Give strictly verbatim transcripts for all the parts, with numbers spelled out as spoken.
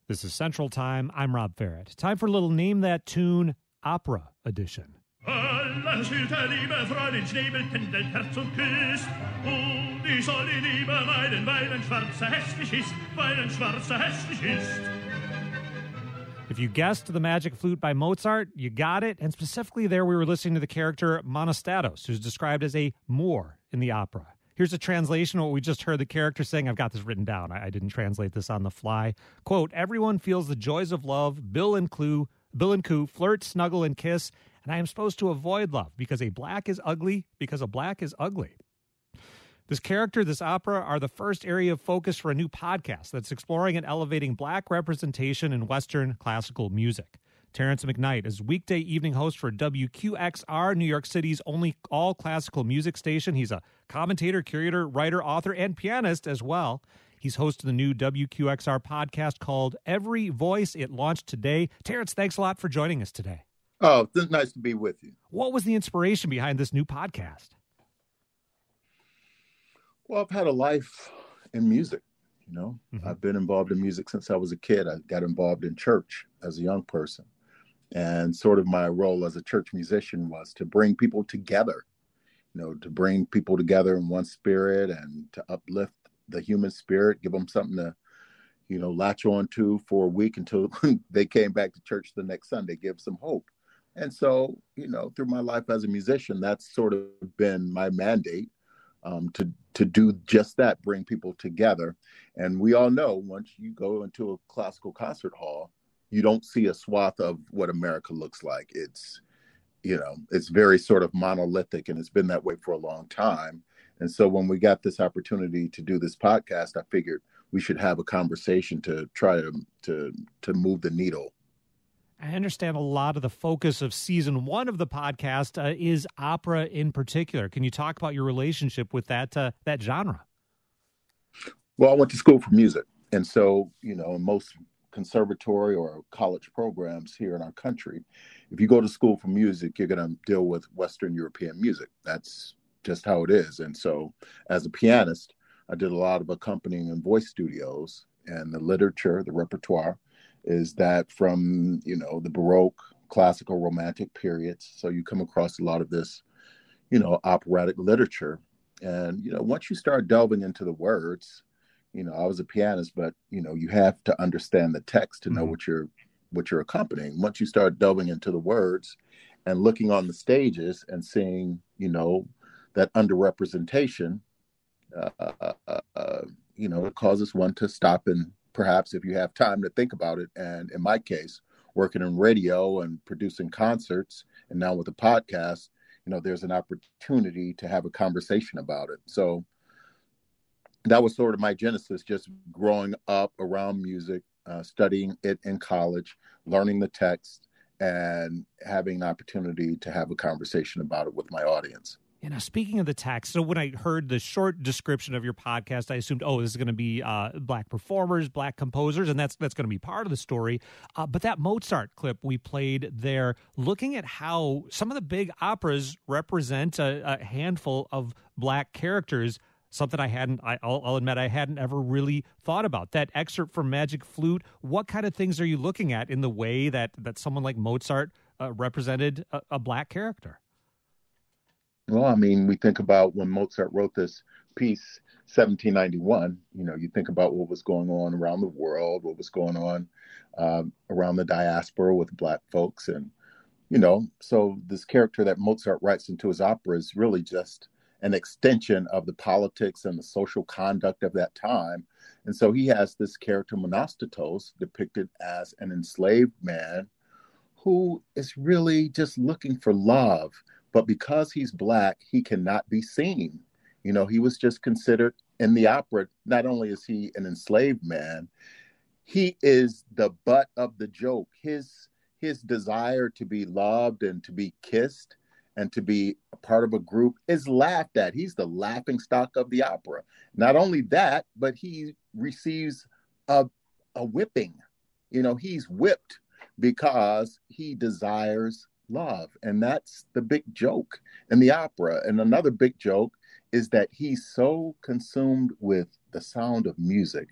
This is Central Time. I'm Rob Farrett. Time for a little Name That Tune Opera Edition. Alle Schülte Liebe, Freundin, Schnäbel, pendelt, Herz und küsst. Und ich soll die Liebe meiden, weil ein Schwarzer hässlich ist, weil ein Schwarzer hässlich ist. If you guessed The Magic Flute by Mozart, you got it. And specifically there, we were listening to the character Monostatos, who's described as a Moor in the opera. Here's a translation of what we just heard the character saying. I've got this written down. I, I didn't translate this on the fly. Quote, everyone feels the joys of love. Bill and Clou, Bill and Coo flirt, snuggle, and kiss. And I am supposed to avoid love because a black is ugly, because a black is ugly. This character, this opera, are the first area of focus for a new podcast that's exploring and elevating black representation in Western classical music. Terrence McKnight is weekday evening host for W Q X R, New York City's only all-classical music station. He's a commentator, curator, writer, author, and pianist as well. He's host of the new W Q X R podcast called Every Voice. It launched today. Terrence, thanks a lot for joining us today. Oh, it's nice to be with you. What was the inspiration behind this new podcast? Well, I've had a life in music, you know. Mm-hmm. I've been involved in music since I was a kid. I got involved in church as a young person. And sort of my role as a church musician was to bring people together, you know, to bring people together in one spirit and to uplift the human spirit, give them something to, you know, latch on to for a week until they came back to church the next Sunday, give some hope. And so, you know, through my life as a musician, that's sort of been my mandate, um, to to do just that, bring people together. And we all know once you go into a classical concert hall, you don't see a swath of what America looks like. It's, you know, it's very sort of monolithic, and it's been that way for a long time. And so when we got this opportunity to do this podcast, I figured we should have a conversation to try to to to move the needle. I understand a lot of the focus of season one of the podcast uh, is opera in particular. Can you talk about your relationship with that uh, that genre? Well, I went to school for music. And so, you know, in most conservatory or college programs here in our country, if you go to school for music, you're going to deal with Western European music. That's just how it is. And so as a pianist, I did a lot of accompanying in voice studios, and the literature, the repertoire is that from, you know, the Baroque, classical, romantic periods. So you come across a lot of this, you know, operatic literature. And, you know, once you start delving into the words, you know, I was a pianist, but, you know, you have to understand the text to know mm-hmm. what you're, what you're accompanying. Once you start delving into the words and looking on the stages and seeing, you know, that underrepresentation, uh, uh, uh, you know, it causes one to stop and perhaps, if you have time to think about it. And in my case, working in radio and producing concerts, and now with a podcast, you know, there's an opportunity to have a conversation about it. So that was sort of my genesis, just growing up around music, uh, studying it in college, learning the text, and having an opportunity to have a conversation about it with my audience. You know, speaking of the text, so when I heard the short description of your podcast, I assumed, oh, this is going to be uh, black performers, black composers, and that's that's going to be part of the story. Uh, but that Mozart clip we played there, looking at how some of the big operas represent a, a handful of black characters, something I hadn't, I, I'll, I'll admit I hadn't ever really thought about. That excerpt from Magic Flute, what kind of things are you looking at in the way that, that someone like Mozart uh, represented a, a black character? Well, I mean, we think about when Mozart wrote this piece, seventeen ninety-one, you know, you think about what was going on around the world, what was going on um, around the diaspora with black folks. And, you know, so this character that Mozart writes into his opera is really just an extension of the politics and the social conduct of that time. And so he has this character, Monostatos, depicted as an enslaved man who is really just looking for love. But because he's black, he cannot be seen. You know, he was just considered in the opera, not only is he an enslaved man, he is the butt of the joke. His his desire to be loved and to be kissed and to be a part of a group is laughed at. He's the laughing stock of the opera. Not only that, but he receives a, a whipping. You know, he's whipped because he desires love. And that's the big joke in the opera. And another big joke is that he's so consumed with the sound of music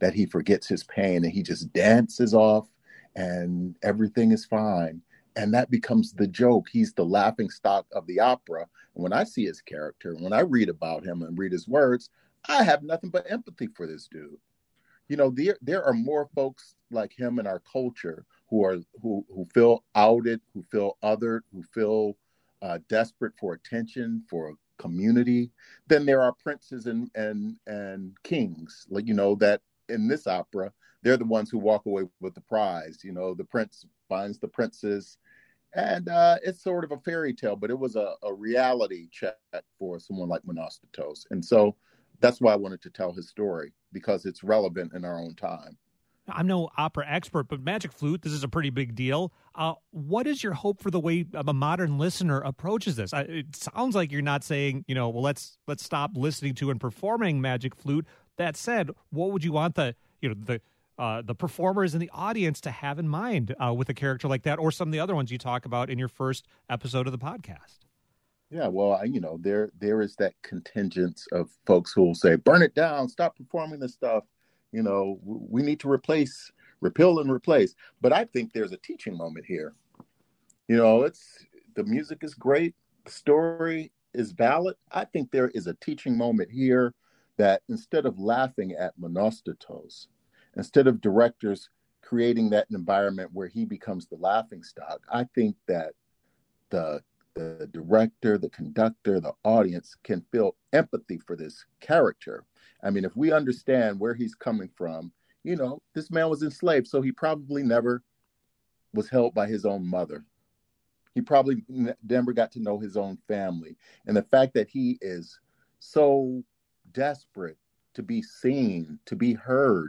that he forgets his pain and he just dances off and everything is fine. And that becomes the joke. He's the laughing stock of the opera. And when I see his character, when I read about him and read his words, I have nothing but empathy for this dude. You know, there there are more folks like him in our culture who are who who feel outed, who feel othered, who feel uh, desperate for attention, for community, than there are princes and and and kings. Like, you know, that in this opera, they're the ones who walk away with the prize. You know, the prince finds the princess, and uh, it's sort of a fairy tale, but it was a, a reality check for someone like Monostatos. And so that's why I wanted to tell his story, because it's relevant in our own time. I'm no opera expert, but Magic Flute, this is a pretty big deal. Uh, what is your hope for the way a modern listener approaches this? I, it sounds like you're not saying, you know, well, let's let's stop listening to and performing Magic Flute. That said, what would you want the, you know, the uh, the performers and the audience to have in mind uh, with a character like that, or some of the other ones you talk about in your first episode of the podcast? Yeah, well, I, you know, there there is that contingent of folks who will say, burn it down, stop performing this stuff. You know, we need to replace, repeal and replace. But I think there's a teaching moment here. You know, it's the music is great. The story is valid. I think there is a teaching moment here that instead of laughing at Monostatos, instead of directors creating that environment where he becomes the laughing stock, I think that the the director, the conductor, the audience can feel empathy for this character. I mean, if we understand where he's coming from, you know, this man was enslaved, so he probably never was held by his own mother. He probably never got to know his own family. And the fact that he is so desperate to be seen, to be heard,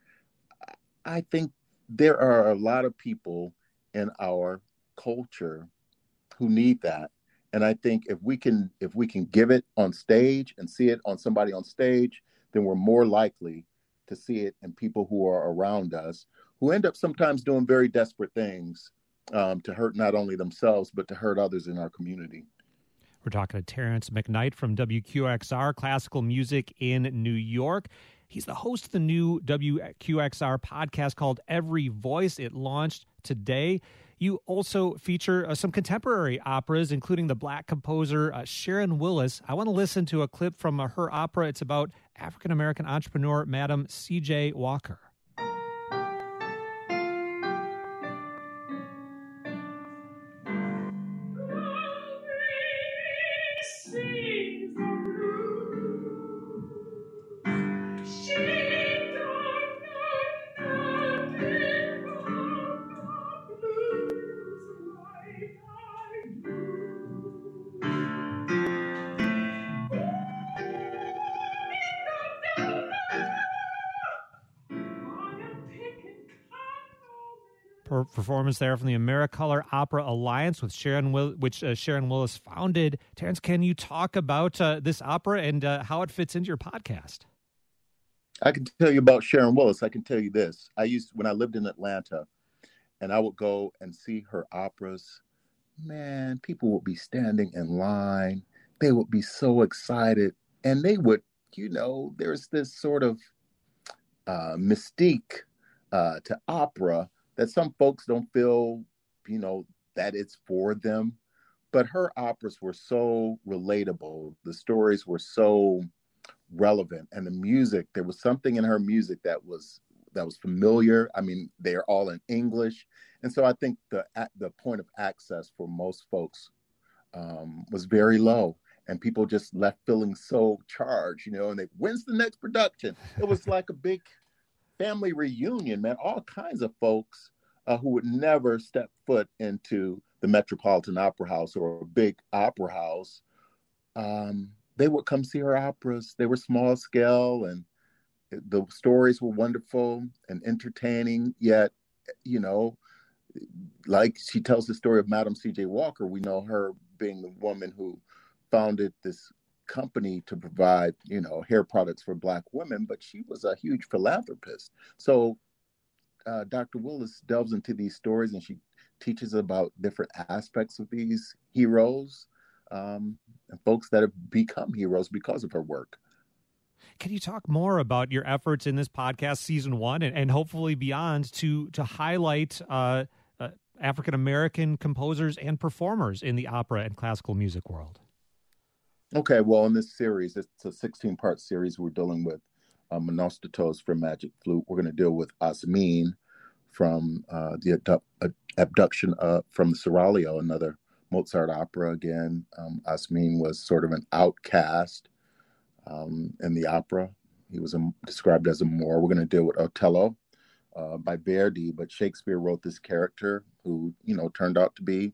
I think there are a lot of people in our culture who need that. And I think if we can if we can give it on stage and see it on somebody on stage, then we're more likely to see it in people who are around us, who end up sometimes doing very desperate things um, to hurt not only themselves, but to hurt others in our community. We're talking to Terrence McKnight from W Q X R, Classical Music in New York. He's the host of the new W Q X R podcast called Every Voice. It launched today. You also feature uh, some contemporary operas, including the Black composer uh, Sharon Willis. I want to listen to a clip from uh, her opera. It's about African-American entrepreneur, Madam C J Walker. Performance there from the AmeriColor Opera Alliance, with Sharon Will, which uh, Sharon Willis founded. Terrence, can you talk about uh, this opera and uh, how it fits into your podcast? I can tell you about Sharon Willis. I can tell you this. I used, when I lived in Atlanta, and I would go and see her operas, man, people would be standing in line. They would be so excited. And they would, you know, there's this sort of uh, mystique uh, to opera that some folks don't feel, you know, that it's for them. But her operas were so relatable. The stories were so relevant. And the music, there was something in her music that was that was familiar. I mean, they're all in English. And so I think the the point of access for most folks um, was very low. And people just left feeling so charged, you know, and they, when's the next production? It was like a big family reunion, man. All kinds of folks uh, who would never step foot into the Metropolitan Opera House or a big opera house, um, they would come see her operas. They were small scale, and the stories were wonderful and entertaining. Yet, you know, like she tells the story of Madam C J Walker, we know her being the woman who founded this company to provide, you know, hair products for Black women, but she was a huge philanthropist. So uh, Doctor Willis delves into these stories, and she teaches about different aspects of these heroes um, and folks that have become heroes because of her work. Can you talk more about your efforts in this podcast, season one, and, and hopefully beyond, to to highlight uh, uh, African-American composers and performers in the opera and classical music world? Okay, well, in this series, it's a sixteen-part series. We're dealing with uh, Monostatos from Magic Flute. We're going to deal with Asmin from uh, the abdu- uh, abduction uh, from the Seraglio, another Mozart opera. Again, um, Asmin was sort of an outcast um, in the opera. He was a, described as a Moor. We're going to deal with Otello uh, by Verdi, but Shakespeare wrote this character who, you know, turned out to be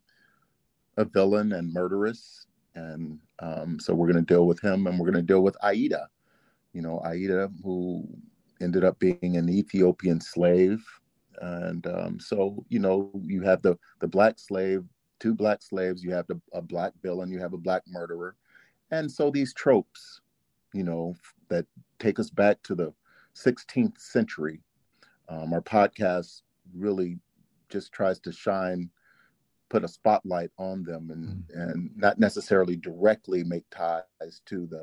a villain and murderous. And um, so we're going to deal with him, and we're going to deal with Aida, you know, Aida, who ended up being an Ethiopian slave. And um, so, you know, you have the, the black slave, two black slaves, you have the, a black villain, you have a black murderer. And so these tropes, you know, that take us back to the sixteenth century, um, our podcast really just tries to shine, put a spotlight on them, and, mm. and not necessarily directly make ties to the,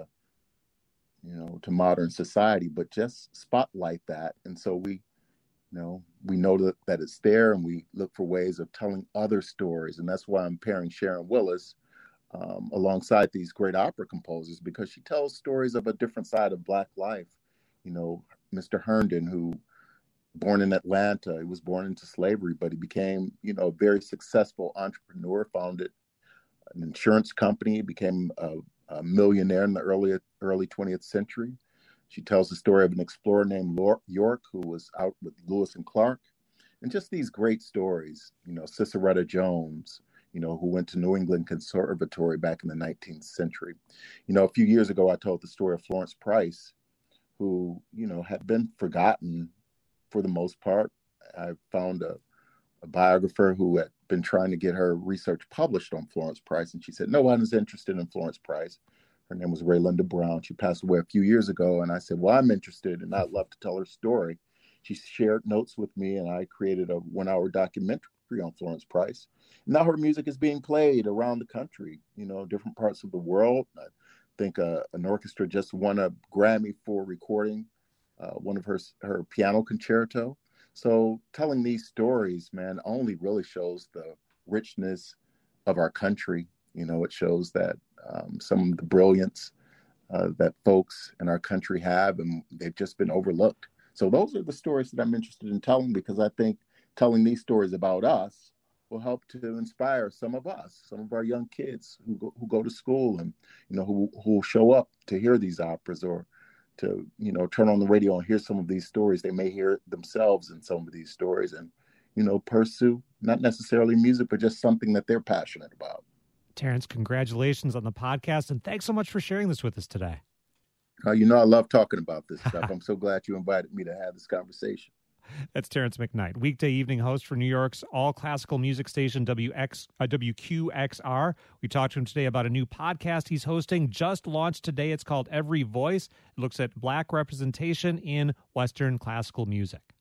you know, to modern society, but just spotlight that. And so we, you know, we know that, that it's there, and we look for ways of telling other stories. And that's why I'm pairing Sharon Willis um, alongside these great opera composers, because she tells stories of a different side of Black life. You know, Mister Herndon, who, born in Atlanta, he was born into slavery, but he became, you know, a very successful entrepreneur, founded an insurance company, became a, a millionaire in the early, early twentieth century. She tells the story of an explorer named York, who was out with Lewis and Clark. And just these great stories, you know, Ciceretta Jones, you know, who went to New England Conservatory back in the nineteenth century. You know, a few years ago, I told the story of Florence Price, who, you know, had been forgotten for the most part. I found a, a biographer who had been trying to get her research published on Florence Price, and she said, no one is interested in Florence Price. Her name was Raylinda Brown. She passed away a few years ago, and I said, well, I'm interested, and I'd love to tell her story. She shared notes with me, and I created a one-hour documentary on Florence Price. Now her music is being played around the country, you know, different parts of the world. I think uh, an orchestra just won a Grammy for recording uh, one of her her piano concerto. So telling these stories, man, only really shows the richness of our country. You know, it shows that um, some of the brilliance uh, that folks in our country have, and they've just been overlooked. So those are the stories that I'm interested in telling, because I think telling these stories about us will help to inspire some of us, some of our young kids who go, who go to school, and, you know, who who show up to hear these operas, or to, you know, turn on the radio and hear some of these stories. They may hear themselves in some of these stories, and, you know, pursue not necessarily music, but just something that they're passionate about. Terrence, congratulations on the podcast, and thanks so much for sharing this with us today. Uh, you know, I love talking about this stuff. I'm so glad you invited me to have this conversation. That's Terrence McKnight, weekday evening host for New York's all-classical music station W X, uh, W Q X R. We talked to him today about a new podcast he's hosting, just launched today. It's called Every Voice. It looks at Black representation in Western classical music.